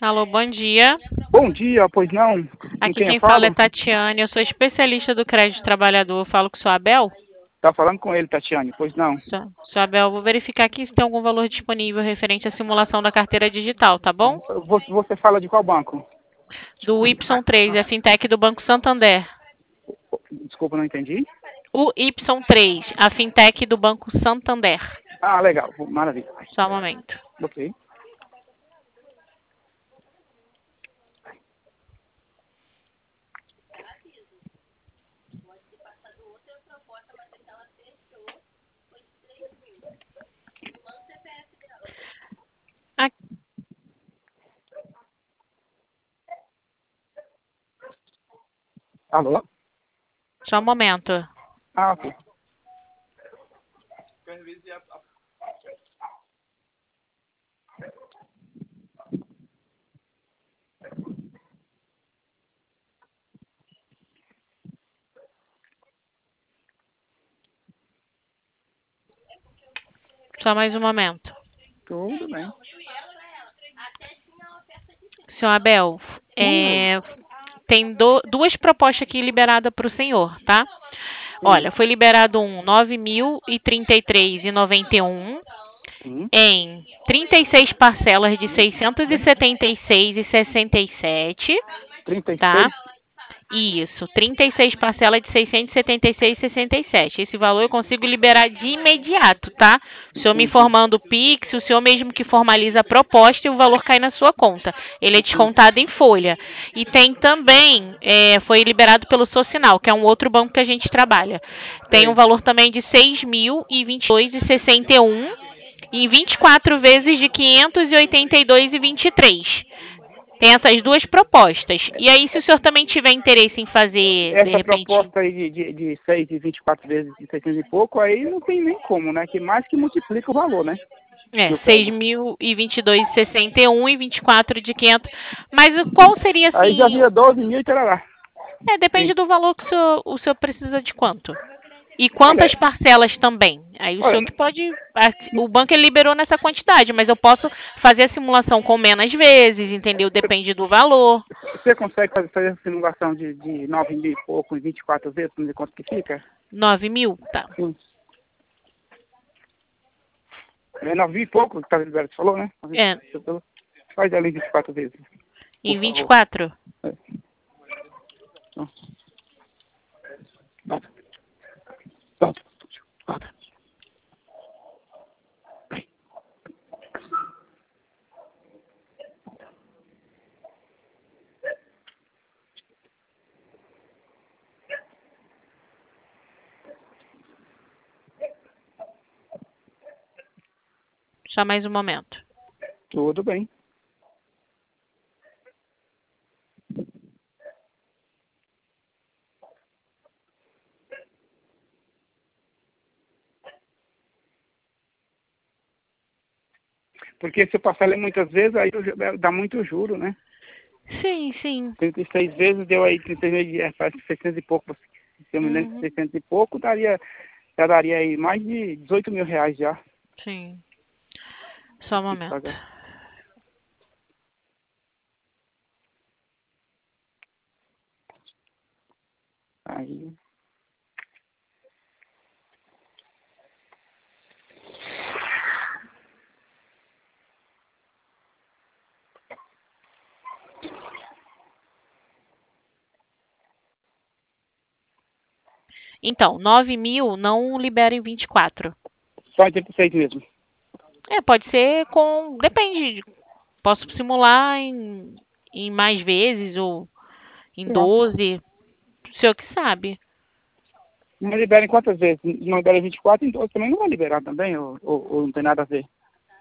Alô, bom dia. Bom dia, pois não? Com Aqui quem eu quem fala é falo? Tatiane, eu sou especialista do crédito trabalhador. Eu falo com o seu Abel? Tá falando com ele, Tatiane, pois não? Seu Abel, eu vou verificar aqui se tem algum valor disponível referente à simulação da carteira digital, tá bom? Você fala de qual banco? Do Y3, é fintech do Banco Santander. Desculpa, não entendi. O Y3, a fintech do Banco Santander. Ah, legal, maravilha. Só um momento. Ok. Aqui, Alô? só um momento. Ah, ok. Só mais um momento. Tudo bem. Seu Abel, Oi. tem duas propostas aqui liberadas para o senhor, tá? Sim. Olha, foi liberado um 9.033,91 Sim. em 36 parcelas de 676,67, 36? tá? Isso, 36 parcelas de 676,67. Esse valor eu consigo liberar de imediato, tá? O senhor me Entendi. informando o Pix, o senhor mesmo que formaliza a proposta e o valor cai na sua conta. Ele é Entendi. descontado em folha. E tem também, foi liberado pelo Socinal, que é um outro banco que a gente trabalha. Tem um Sei. valor também de 6.022,61 em 24 vezes de 582,23. Tem essas duas propostas. E aí, se o senhor também tiver interesse em fazer, de Essa repente, proposta aí de 6 e 24 vezes de 600 e pouco, aí não tem nem como, né? Que mais que multiplica o valor, né? Que eu pego. 6.022,61 e 24 de 500. Mas qual seria, Aí já assim... via 12 mil e tarará. depende Sim. do valor que o senhor precisa de quanto. E Olha, quantas parcelas também. Aí o senhor olha, que pode... O banco ele liberou nessa quantidade, mas eu posso fazer a simulação com menos vezes, entendeu? Depende do valor. você consegue fazer essa simulação de 9 mil e pouco em 24 vezes, para ver quanto que fica? 9.000? Tá. Sim. É 9 mil e pouco que o Alberto falou, né? É, Faz ela em 24 vezes, por em favor. 24? É. Então, bota, bota, bota. Só mais um momento. Tudo bem. Porque se eu passar ele muitas vezes, aí dá muito juro, né? Sim, sim. 36 vezes deu aí 36 vezes, faz 600 e pouco. Se eu me lembro, Uhum, 600 e pouco, já daria aí mais de 18 mil reais já. sim. Só um Tem que momento. pagar. Aí, Então, 9.000 não libera em 24. só 86 mesmo. Pode ser com. Depende. Posso simular em mais vezes ou em Não. 12. O senhor que sabe. Não libera em quantas vezes? Não libera em 24, então também não vai liberar também, ou não tem nada a ver?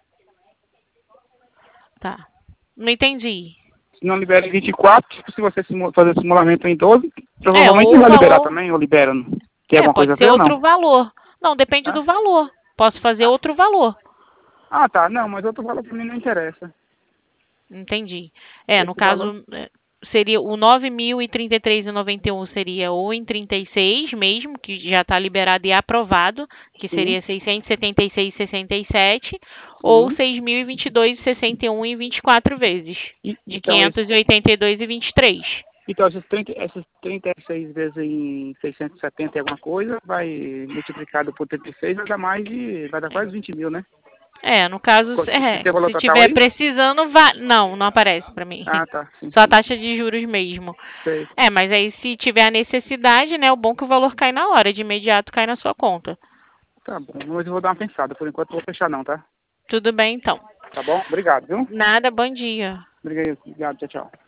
Tá. Não entendi. Se não libera em 24, se você fazer simulamento em 12, provavelmente Ou não o vai liberar valor. também, ou libera. Tem alguma coisa Pode a ser ver ou outro não? valor. Não, depende do Tá? valor. Posso fazer outro valor. Ah, tá. Não, mas outro valor pra mim não interessa. Entendi. No Esse valor, caso, seria o 9.033,91 seria ou em 36 mesmo, que já está liberado e aprovado, que sim, seria 676,67, ou 6.022,61 em 24 vezes, de Então, 582,23. Então, essas 36 vezes em 670 e alguma coisa, vai multiplicado por 36, vai dar quase 20 mil, né? No caso, Tem valor se total tiver aí? precisando, não aparece para mim. Ah, tá. Sim, Só a sim. taxa de juros mesmo. Sei. Mas aí se tiver a necessidade, né, o bom é que o valor cai na hora, de imediato cai na sua conta. Tá bom, mas eu vou dar uma pensada. Por enquanto, não vou fechar não, tá? Tudo bem, então. Tá bom? Obrigado, viu? Nada, bom dia. Obrigado, tchau, tchau.